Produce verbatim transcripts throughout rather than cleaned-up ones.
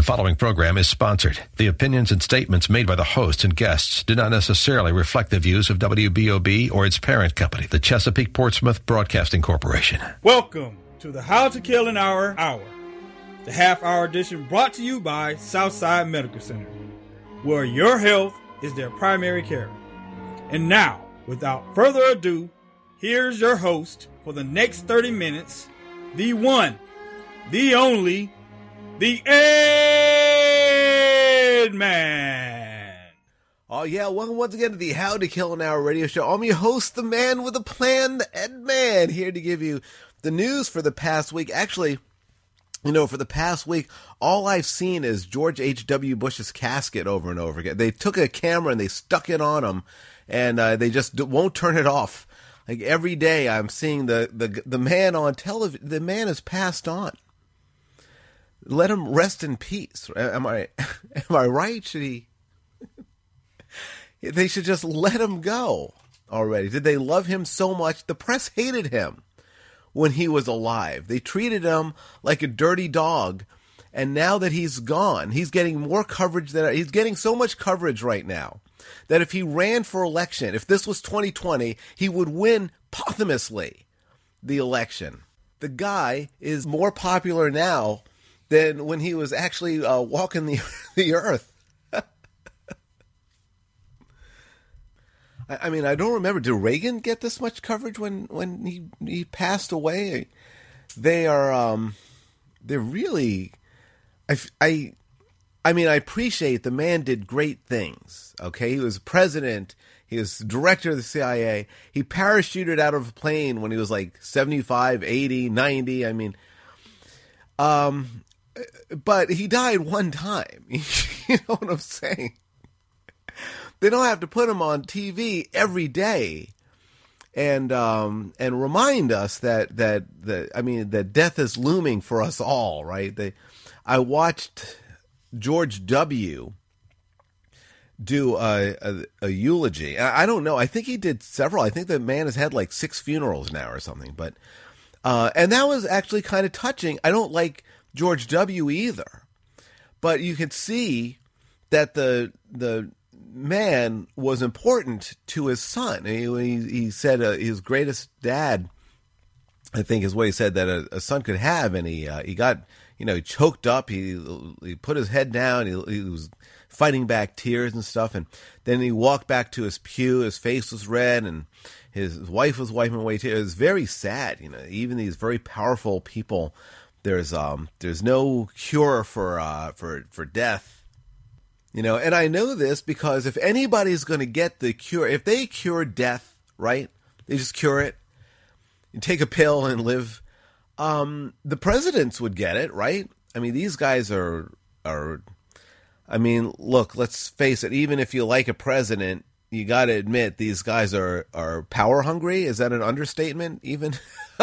The following program is sponsored. The opinions and statements made by the host and guests do not necessarily reflect the views of W B O B or its parent company, the Chesapeake Portsmouth Broadcasting Corporation. Welcome to the How to Kill an Hour Hour, the half-hour edition brought to you by Southside Medical Center, where your health is their primary care. And now, without further ado, here's your host for the next thirty minutes, the one, the only, the Ed Man. Oh yeah, welcome once again to the How to Kill an Hour radio show. I'm your host, the man with a plan, the Ed Man, here to give you the news for the past week. Actually, you know, for the past week, all I've seen is George H W. Bush's casket over and over again. They took a camera and they stuck it on him, and uh, they just won't turn it off. Like every day, I'm seeing the the the man on television. The man has passed on. Let him rest in peace. Am I am I right? Should he? They should just let him go already. Did they love him so much? The press hated him when he was alive. They treated him like a dirty dog. And now that he's gone, he's getting more coverage than he's getting so much coverage right now that if he ran for election, if this was twenty twenty, he would win posthumously the election. The guy is more popular now than when he was actually uh, walking the the earth. I, I mean, I don't remember. Did Reagan get this much coverage when, when he he passed away? They are um, they're really. I, I I mean, I appreciate the man did great things. Okay, he was president. He was director of the C I A. He parachuted out of a plane when he was like seventy-five, eighty, ninety. I mean, um. But he died one time. You know what I'm saying? They don't have to put him on T V every day and um, and remind us that, that that I mean that death is looming for us all, right? They, I watched George W. do a, a, a eulogy. I, I don't know. I think he did several. I think the man has had like six funerals now or something. But uh, and that was actually kind of touching. I don't like George W. either, but you could see that the the man was important to his son. He he, he said uh, his greatest dad, I think, is what he said that a, a son could have, and he uh, he got you know he choked up. He he put his head down. He, he was fighting back tears and stuff, and then he walked back to his pew. His face was red, and his, his wife was wiping away tears. It was very sad. You know, even these very powerful people. There's um there's no cure for uh for for death, you know, and I know this because if anybody's going to get the cure, if they cure death, right, they just cure it, you take a pill and live. Um, the presidents would get it, right? I mean, these guys are are. I mean, look, let's face it. Even if you like a president, you got to admit these guys are are power hungry. Is that an understatement? Even.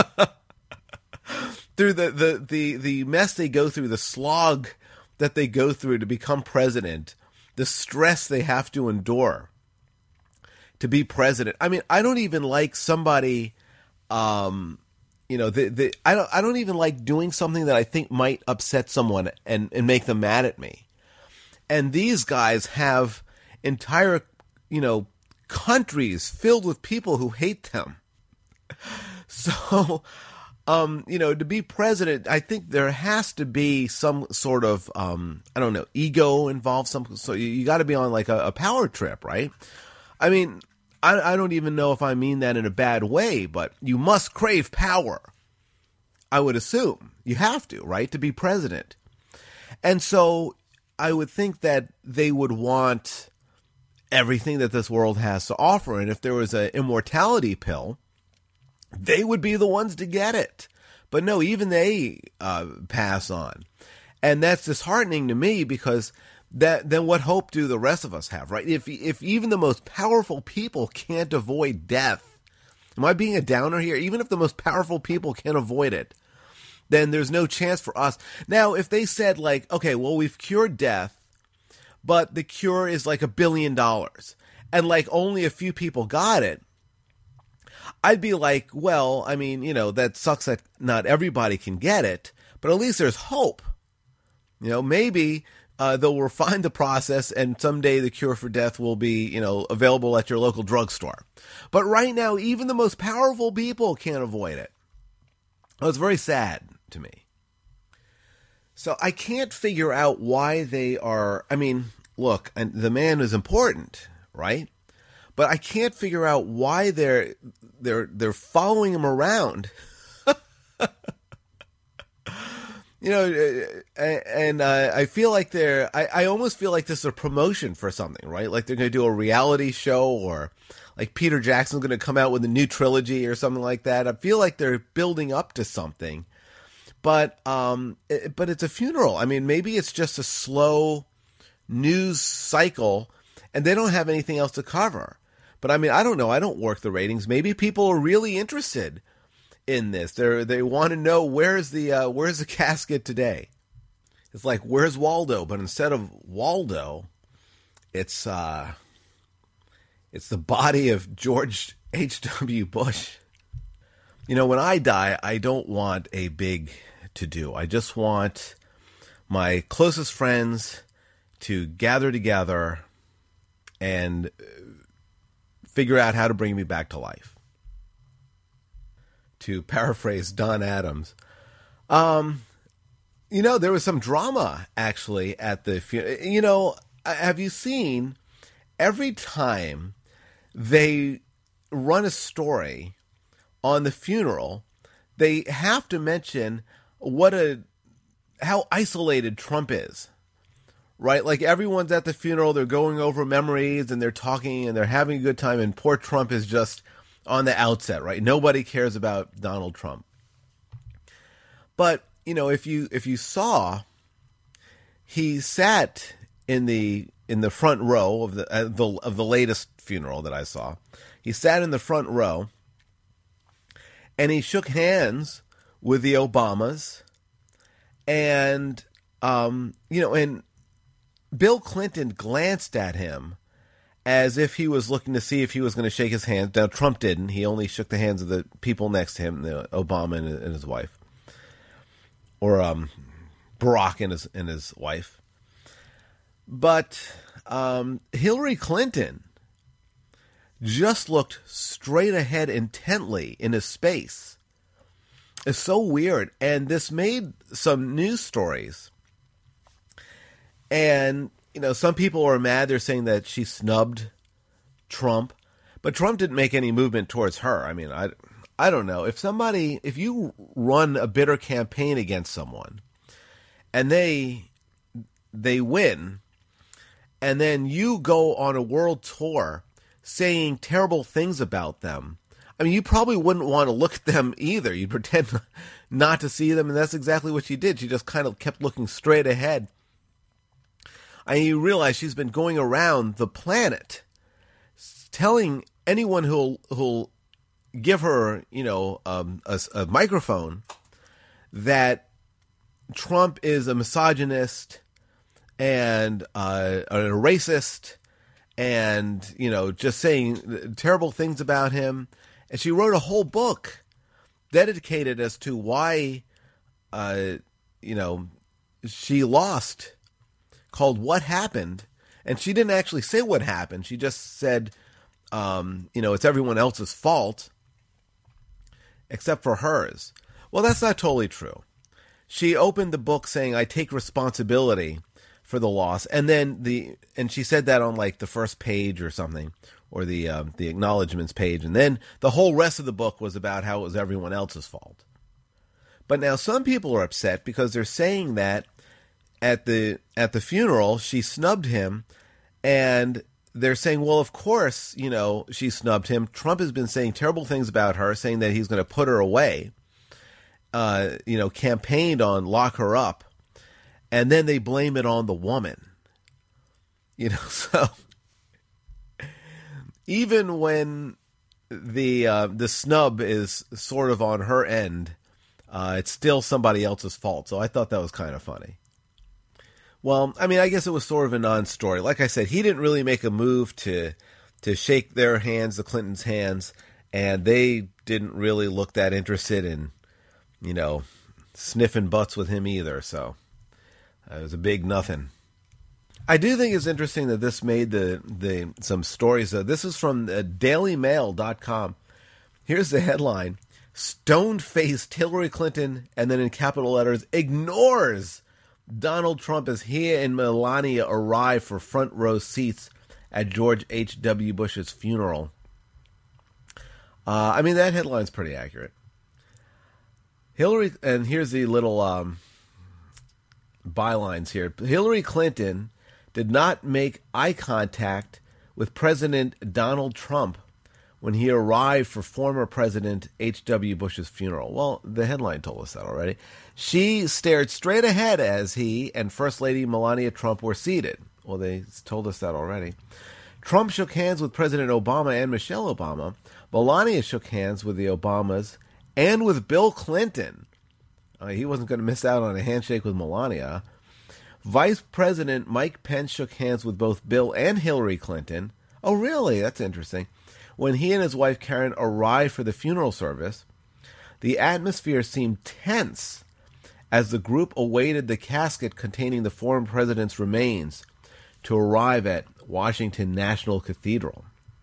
Through the, the, the, the mess they go through, the slog that they go through to become president, the stress they have to endure to be president. I mean, I don't even like somebody, um, you know, the, the, I don't I don't even like doing something that I think might upset someone and, and make them mad at me. And these guys have entire, you know, countries filled with people who hate them. So... Um, you know, to be president, I think there has to be some sort of, um, I don't know, ego involved. Some, so you, you got to be on like a, a power trip, right? I mean, I, I don't even know if I mean that in a bad way, but you must crave power. I would assume you have to, right, to be president. And so I would think that they would want everything that this world has to offer. And if there was an immortality pill, they would be the ones to get it. But no, even they uh, pass on. And that's disheartening to me because that then what hope do the rest of us have, right? If if even the most powerful people can't avoid death, am I being a downer here? Even if the most powerful people can't avoid it, then there's no chance for us. Now, if they said like, okay, well, we've cured death, but the cure is like a billion dollars and like only a few people got it, I'd be like, well, I mean, you know, that sucks that not everybody can get it, but at least there's hope. You know, maybe uh, they'll refine the process and someday the cure for death will be, you know, available at your local drugstore. But right now, even the most powerful people can't avoid it. Oh, it's very sad to me. So I can't figure out why they are, I mean, look, and the man is important, right? But I can't figure out why they're they're they're following him around. You know, and uh, I feel like they're, I, I almost feel like this is a promotion for something, right? Like they're going to do a reality show, or like Peter Jackson's going to come out with a new trilogy or something like that. I feel like they're building up to something, but, um, it, but it's a funeral. I mean, maybe it's just a slow news cycle and they don't have anything else to cover. But I mean, I don't know. I don't work the ratings. Maybe people are really interested in this. They they want to know where's the uh, where's the casket today. It's like, where's Waldo? But instead of Waldo, it's uh, it's the body of George H W Bush. You know, when I die, I don't want a big to-do. I just want my closest friends to gather together and figure out how to bring me back to life. To paraphrase Don Adams. Um, you know, there was some drama, actually, at the funeral. You know, have you seen, every time they run a story on the funeral, they have to mention what a, how isolated Trump is. Right? Like, everyone's at the funeral, they're going over memories, and they're talking, and they're having a good time, and poor Trump is just on the outset, right? Nobody cares about Donald Trump. But, you know, if you if you saw, he sat in the in the front row of the, uh, the of the latest funeral that I saw. He sat in the front row and he shook hands with the Obamas, and um, you know, and Bill Clinton glanced at him as if he was looking to see if he was going to shake his hand. Now, Trump didn't. He only shook the hands of the people next to him, the Obama and, and his wife. Or um, Barack and his, and his wife. But um, Hillary Clinton just looked straight ahead intently in his space. It's so weird. And this made some news stories. And you know, some people are mad. They're saying that she snubbed Trump, but Trump didn't make any movement towards her. I mean, I, I don't know. If somebody, if you run a bitter campaign against someone and they, they win, and then you go on a world tour saying terrible things about them, I mean, you probably wouldn't want to look at them either. You'd pretend not to see them. And that's exactly what she did. She just kind of kept looking straight ahead. And you realize she's been going around the planet telling anyone who'll, who'll give her, you know, um, a, a microphone that Trump is a misogynist and uh, a racist and, you know, just saying terrible things about him. And she wrote a whole book dedicated as to why, uh, you know, she lost, called What Happened. And she didn't actually say what happened. She just said, um, you know, it's everyone else's fault except for hers. Well, that's not totally true. She opened the book saying, I take responsibility for the loss. And then the, and she said that on like the first page or something, or the, um, the acknowledgments page. And then the whole rest of the book was about how it was everyone else's fault. But now some people are upset because they're saying that at the, at the funeral, she snubbed him, and they're saying, well, of course, you know, she snubbed him. Trump has been saying terrible things about her, saying that he's going to put her away, uh, you know, campaigned on lock her up. And then they blame it on the woman, you know, so even when the, uh, the snub is sort of on her end, uh, it's still somebody else's fault. So I thought that was kind of funny. Well, I mean, I guess it was sort of a non-story. Like I said, he didn't really make a move to to shake their hands, the Clintons' hands, and they didn't really look that interested in, you know, sniffing butts with him either. So It was a big nothing. I do think it's interesting that this made the, the some stories. Uh, this is from uh, daily mail dot com. Here's the headline. Stone-faced Hillary Clinton, and then in capital letters, ignores Donald Trump as he and Melania arrive for front row seats at George H W. Bush's funeral. Uh, I mean, that headline's pretty accurate. Hillary, and here's the little um, bylines here. Hillary Clinton did not make eye contact with President Donald Trump when he arrived for former President H W. Bush's funeral. Well, the headline told us that already. She stared straight ahead as he and First Lady Melania Trump were seated. Well, they told us that already. Trump shook hands with President Obama and Michelle Obama. Melania shook hands with the Obamas and with Bill Clinton. Uh, he wasn't going to miss out on a handshake with Melania. Vice President Mike Pence shook hands with both Bill and Hillary Clinton. Oh, really? That's interesting. When he and his wife Karen arrived for the funeral service, the atmosphere seemed tense as the group awaited the casket containing the former president's remains to arrive at Washington National Cathedral.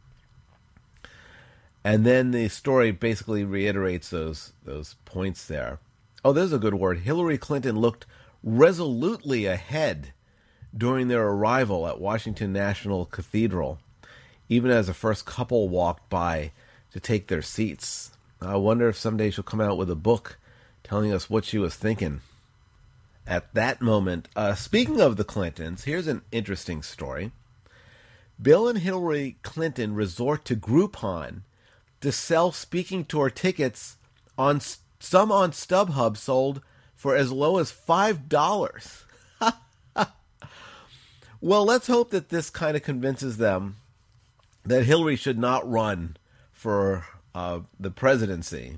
And then the story basically reiterates those those points there. Oh, there's a good word. Hillary Clinton looked resolutely ahead during their arrival at Washington National Cathedral, even as the first couple walked by to take their seats. I wonder if someday she'll come out with a book telling us what she was thinking at that moment. Uh, speaking of the Clintons, here's an interesting story. Bill and Hillary Clinton resort to Groupon to sell speaking tour tickets, on some on StubHub sold for as low as five dollars. Well, let's hope that this kind of convinces them that Hillary should not run for uh, the presidency.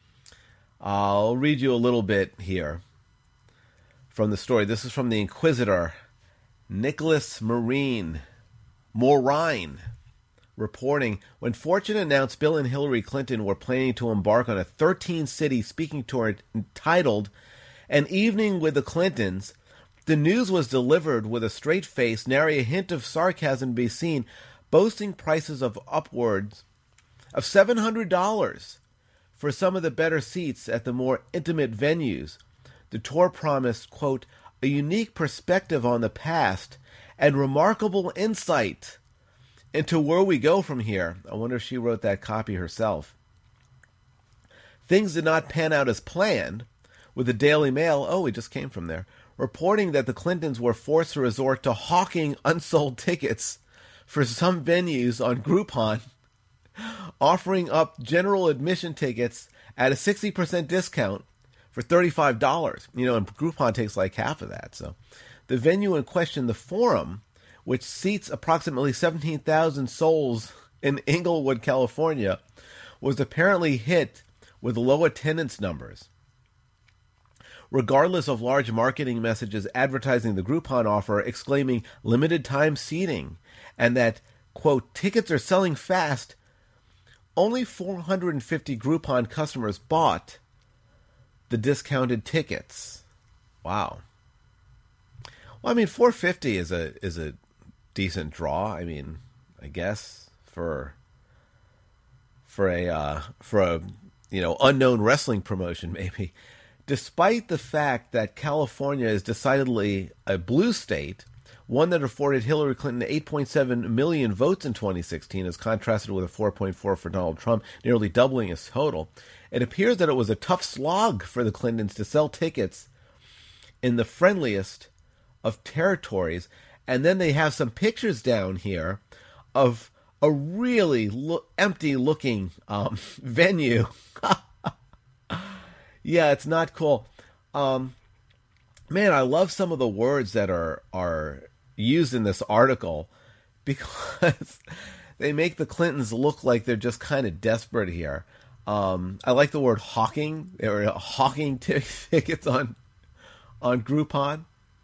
I'll read you a little bit here from the story. This is from the Inquisitor. Nicholas Marine, Morine, reporting, when Fortune announced Bill and Hillary Clinton were planning to embark on a thirteen-city speaking tour entitled An Evening with the Clintons, the news was delivered with a straight face, nary a hint of sarcasm be seen, boasting prices of upwards of seven hundred dollars for some of the better seats at the more intimate venues. The tour promised, quote, a unique perspective on the past and remarkable insight into where we go from here. I wonder if she wrote that copy herself. Things did not pan out as planned, with the Daily Mail, oh, we just came from there, reporting that the Clintons were forced to resort to hawking unsold tickets for some venues on Groupon, offering up general admission tickets at a sixty percent discount for thirty-five dollars. You know, and Groupon takes like half of that. So the venue in question, the Forum, which seats approximately seventeen thousand souls in Inglewood, California, was apparently hit with low attendance numbers. Regardless of large marketing messages advertising the Groupon offer, exclaiming limited time seating, and that, quote, tickets are selling fast, only four hundred fifty Groupon customers bought the discounted tickets. Wow. Well, I mean, four hundred fifty is a is a decent draw. I mean, I guess for for a uh, for a you know unknown wrestling promotion, maybe. Despite the fact that California is decidedly a blue state, one that afforded Hillary Clinton eight point seven million votes in twenty sixteen, as contrasted with a four point four for Donald Trump, nearly doubling his total, it appears that it was a tough slog for the Clintons to sell tickets in the friendliest of territories. And then they have some pictures down here of a really lo- empty-looking um, venue. Yeah, it's not cool. Um, man, I love some of the words that are are used in this article because they make the Clintons look like they're just kind of desperate here. Um, I like the word hawking. They were hawking t- tickets on on Groupon.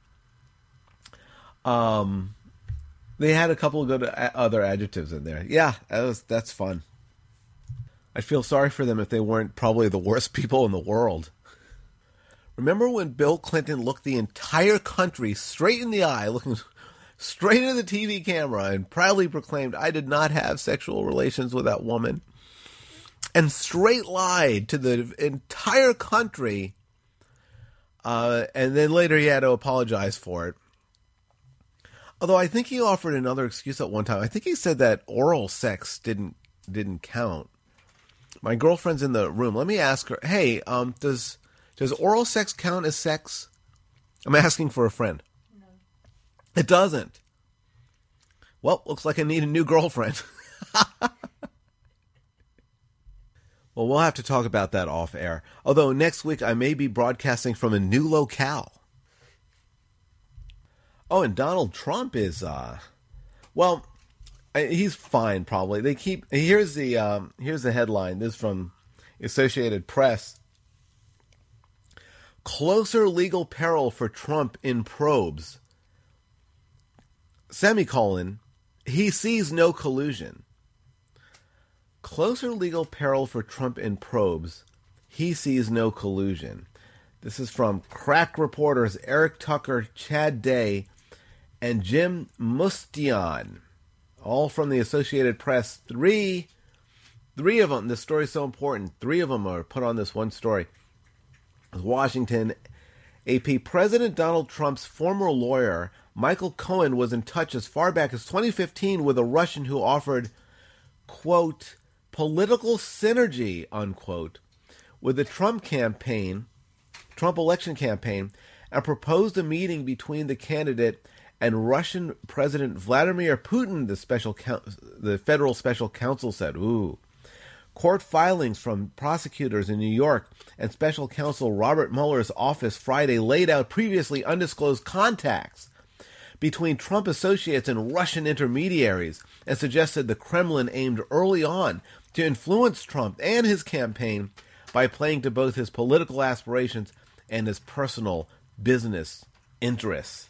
Um, they had a couple of good a- other adjectives in there. Yeah, that was that's fun. I feel sorry for them if they weren't probably the worst people in the world. Remember when Bill Clinton looked the entire country straight in the eye, looking straight into the T V camera, and proudly proclaimed, "I did not have sexual relations with that woman," and straight lied to the entire country, uh, and then later he had to apologize for it. Although I think he offered another excuse at one time. I think he said that oral sex didn't didn't count. My girlfriend's in the room. Let me ask her, hey, um, does does oral sex count as sex? I'm asking for a friend. No. It doesn't. Well, looks like I need a new girlfriend. Well, we'll have to talk about that off air. Although next week I may be broadcasting from a new locale. Oh, and Donald Trump is, uh, well, he's fine probably. They keep, here's the, um, here's the headline. This is from Associated Press. Closer legal peril for Trump in probes. Semicolon, he sees no collusion. Closer legal peril for Trump in probes. He sees no collusion. This is from crack reporters Eric Tucker, Chad Day, and Jim Mustian, all from the Associated Press. Three, three of them. This story is so important. Three of them are put on this one story. Washington, A P. President Donald Trump's former lawyer, Michael Cohen, was in touch as far back as twenty fifteen with a Russian who offered, quote, political synergy, unquote, with the Trump campaign, Trump election campaign, and proposed a meeting between the candidate and Russian President Vladimir Putin, the special the federal special counsel said. Ooh. Court filings from prosecutors in New York and special counsel Robert Mueller's office Friday laid out previously undisclosed contacts between Trump associates and Russian intermediaries and suggested the Kremlin aimed early on to influence Trump and his campaign by playing to both his political aspirations and his personal business interests.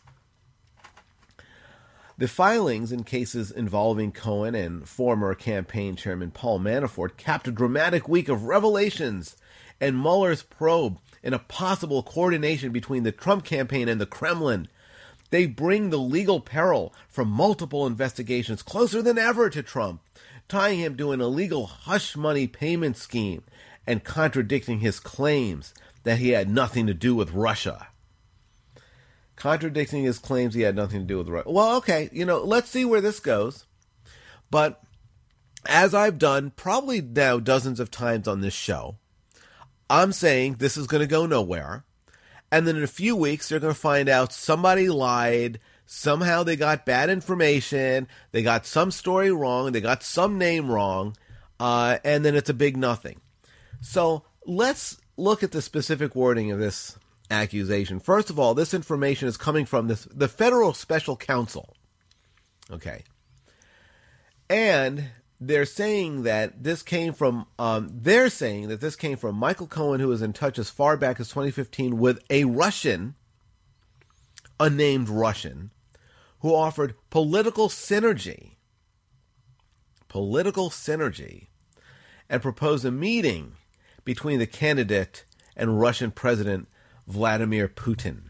The filings in cases involving Cohen and former campaign chairman Paul Manafort capped a dramatic week of revelations and Mueller's probe in a possible coordination between the Trump campaign and the Kremlin. They bring the legal peril from multiple investigations closer than ever to Trump, tying him to an illegal hush money payment scheme and contradicting his claims that he had nothing to do with Russia. Contradicting his claims he had nothing to do with Russia. Well, okay, you know, let's see where this goes. But as I've done probably now dozens of times on this show, I'm saying this is going to go nowhere. And then in a few weeks, they're going to find out somebody lied. Somehow they got bad information. They got some story wrong. They got some name wrong. Uh, and then it's a big nothing. So let's look at the specific wording of this accusation. First of all, this information is coming from this, the federal special counsel. Okay. And they're saying that this came from, um, they're saying that this came from Michael Cohen, who was in touch as far back as twenty fifteen with a Russian, unnamed Russian, who offered political synergy, political synergy, and proposed a meeting between the candidate and Russian President Vladimir Putin.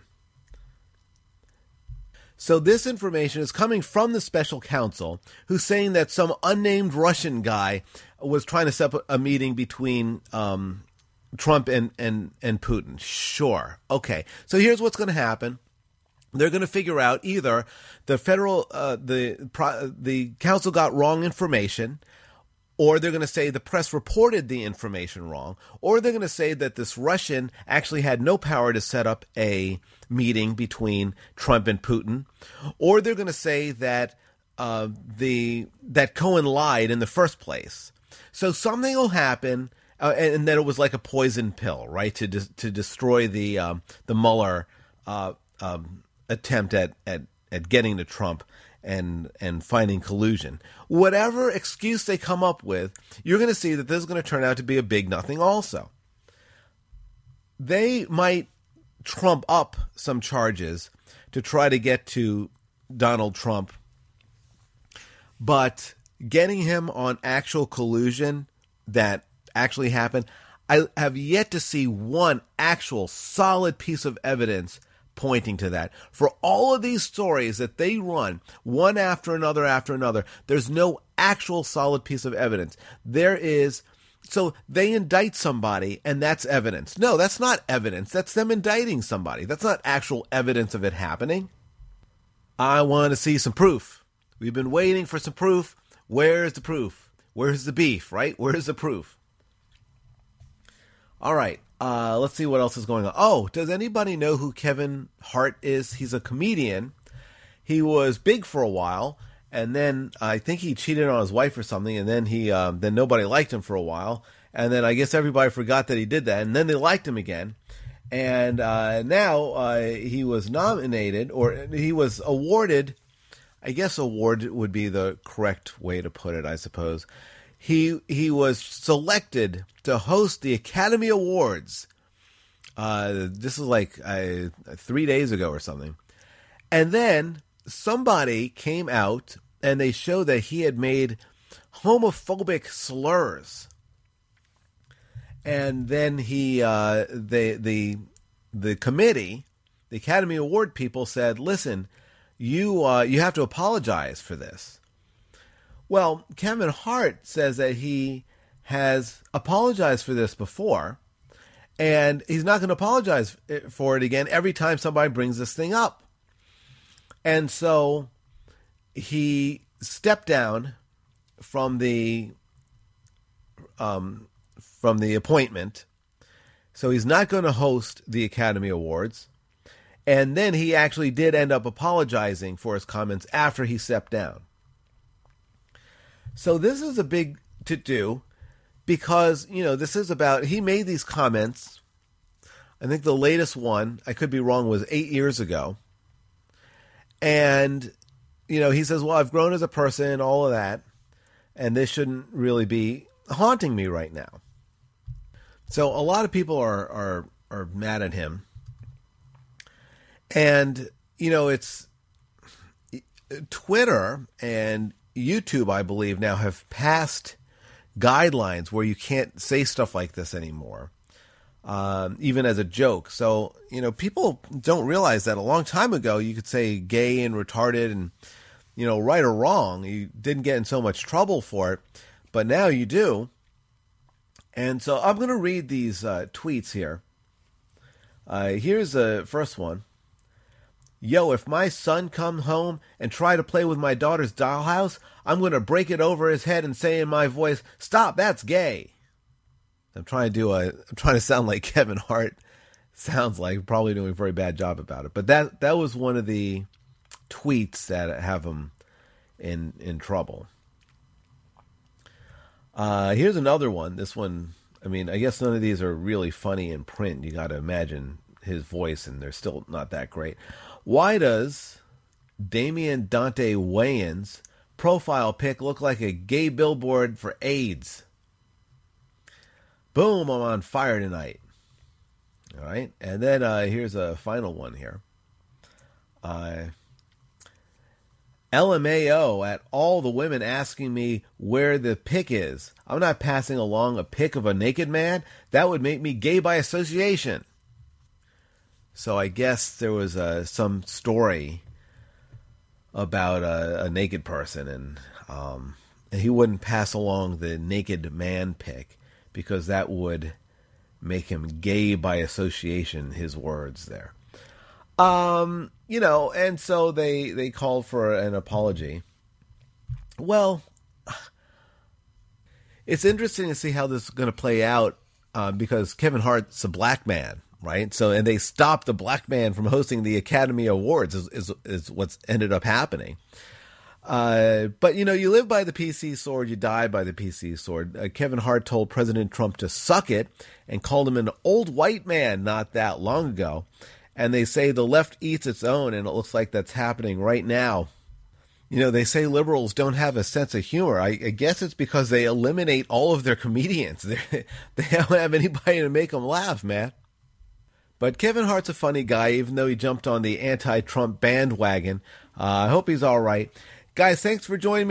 So this information is coming from the special counsel, who's saying that some unnamed Russian guy was trying to set up a meeting between um, Trump and, and, and Putin. Sure. Okay. So here's what's going to happen. They're going to figure out either the federal, uh, the the council got wrong information, or they're going to say the press reported the information wrong, or they're going to say that this Russian actually had no power to set up a meeting between Trump and Putin, or they're going to say that uh, the that Cohen lied in the first place. So something will happen, uh, and, and that it was like a poison pill, right, to de- to destroy the um, the Mueller uh, um, attempt at, at at getting to Trump and and finding collusion. Whatever excuse they come up with, you're going to see that this is going to turn out to be a big nothing also. They might trump up some charges to try to get to Donald Trump, but getting him on actual collusion that actually happened, I have yet to see one actual solid piece of evidence pointing to that. For all of these stories that they run, one after another after another, there's no actual solid piece of evidence. There is, so they indict somebody and that's evidence. No, that's not evidence. That's them indicting somebody. That's not actual evidence of it happening. I want to see some proof. We've been waiting for some proof. Where's the proof? Where's the beef, right? Where's the proof? All right. Uh, let's see what else is going on. Oh, does anybody know who Kevin Hart is? He's a comedian. He was big for a while, and then I think he cheated on his wife or something, and then he um, then nobody liked him for a while, and then I guess everybody forgot that he did that, and then they liked him again, and uh, now uh, he was nominated, or he was awarded, I guess award would be the correct way to put it, I suppose. He he was selected to host the Academy Awards. Uh, this is like uh, three days ago or something. And then somebody came out and they showed that he had made homophobic slurs. And then he, uh, the the the committee, the Academy Award people said, "Listen, you uh, you have to apologize for this." Well, Kevin Hart says that he has apologized for this before, and he's not going to apologize for it again every time somebody brings this thing up. And so he stepped down from the um, from the appointment. So he's not going to host the Academy Awards. And then he actually did end up apologizing for his comments after he stepped down. So this is a big to-do because, you know, this is about, he made these comments. I think the latest one, I could be wrong, was eight years ago. And, you know, he says, well, I've grown as a person, all of that, and this shouldn't really be haunting me right now. So a lot of people are are, are mad at him. And, you know, it's Twitter and YouTube, I believe, now have passed guidelines where you can't say stuff like this anymore, um, even as a joke. So, you know, people don't realize that a long time ago you could say gay and retarded and, you know, right or wrong. You didn't get in so much trouble for it, but now you do. And so I'm going to read these uh, tweets here. Uh, here's the first one. Yo, if my son comes home and try to play with my daughter's dollhouse, I'm going to break it over his head and say in my voice, stop, that's gay. I'm trying to do a, I'm trying to sound like Kevin Hart sounds like, probably doing a very bad job about it. But that, that was one of the tweets that have him in, in trouble. Uh, here's another one. This one, I mean, I guess none of these are really funny in print. You got to imagine his voice, and they're still not that great. Why does Damian Dante Wayans' profile pic look like a gay billboard for AIDS? Boom, I'm on fire tonight. All right. And then uh, here's a final one here. Uh, L M A O at all the women asking me where the pic is. I'm not passing along a pic of a naked man. That would make me gay by association. So I guess there was uh, some story about a, a naked person, and, um, and he wouldn't pass along the naked man pic because that would make him gay by association, his words there. Um, you know, and so they, they called for an apology. Well, it's interesting to see how this is going to play out uh, because Kevin Hart's a black man. Right. So, and they stopped the black man from hosting the Academy Awards is, is, is what's ended up happening. Uh, but, you know, you live by the P C sword, you die by the P C sword. Uh, Kevin Hart told President Trump to suck it and called him an old white man not that long ago. And they say the left eats its own, and it looks like that's happening right now. You know, they say liberals don't have a sense of humor. I, I guess it's because they eliminate all of their comedians. They, they don't have anybody to make them laugh, man. But Kevin Hart's a funny guy, even though he jumped on the anti-Trump bandwagon. Uh, I hope he's all right. Guys, thanks for joining me.